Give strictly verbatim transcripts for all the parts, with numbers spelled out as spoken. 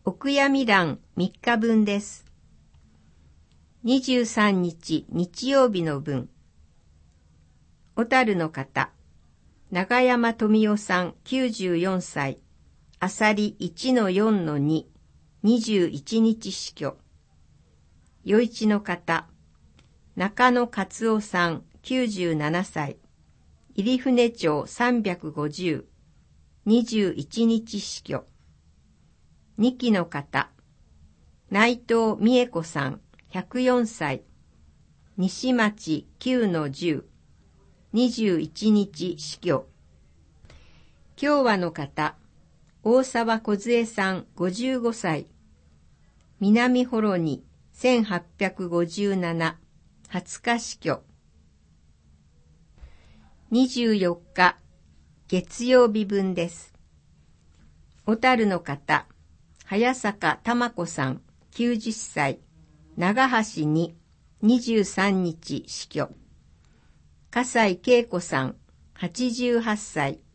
お悔やみ欄みっかぶんです。にじゅうさんにち日曜日の分。小樽の方、長山富夫さんきゅうじゅうよんさい、あさり いちのよんのに、にじゅういちにち死去。余市の方、中野勝夫さんきゅうじゅうななさい、入船町さんびゃくごじゅう、にじゅういちにち死去。にきの方、内藤美恵子さんひゃくよんさい、西町きゅうのじゅう、にじゅういちにち死去。共和の方、大沢梢さんごじゅうごさい、南幌にせんはっぴゃくごじゅうなな、はつか死去。にじゅうよっか月曜日分です。小樽の方、早坂玉子さんきゅうじゅっさい、長橋ににじゅうさんにち死去。笠井恵子さんはちじゅうはっさい、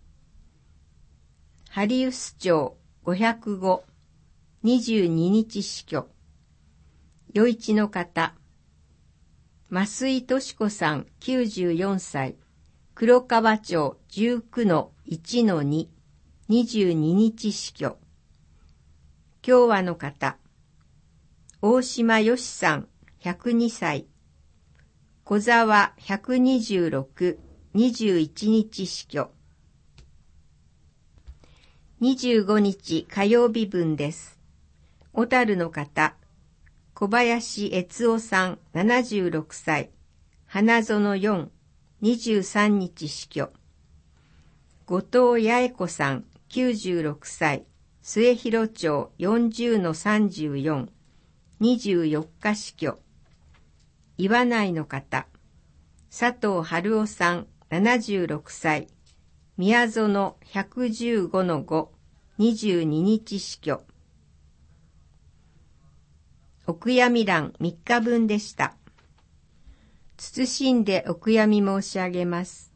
針臼町ごひゃくご、にじゅうににち死去。余市の方、増井敏子さんきゅうじゅうよんさい、黒川町じゅうきゅうのいちのに、にじゅうににち死去。共和の方、大島よしさんひゃくにさい、小沢ひゃくにじゅうろく、にじゅういちにち死去。にじゅうごにち火曜日分です。小樽の方、小林悦夫さんななじゅうろくさい、花園よん、にじゅうさんにち死去。後藤八重子さんきゅうじゅうろくさい、末広町よんじゅうのさんじゅうよん、にじゅうよっか死去。岩内の方、佐藤春夫さんななじゅうろくさい、宮園ひゃくじゅうごのご、にじゅうににち死去。お悔やみ欄みっかぶんでした。謹んでお悔やみ申し上げます。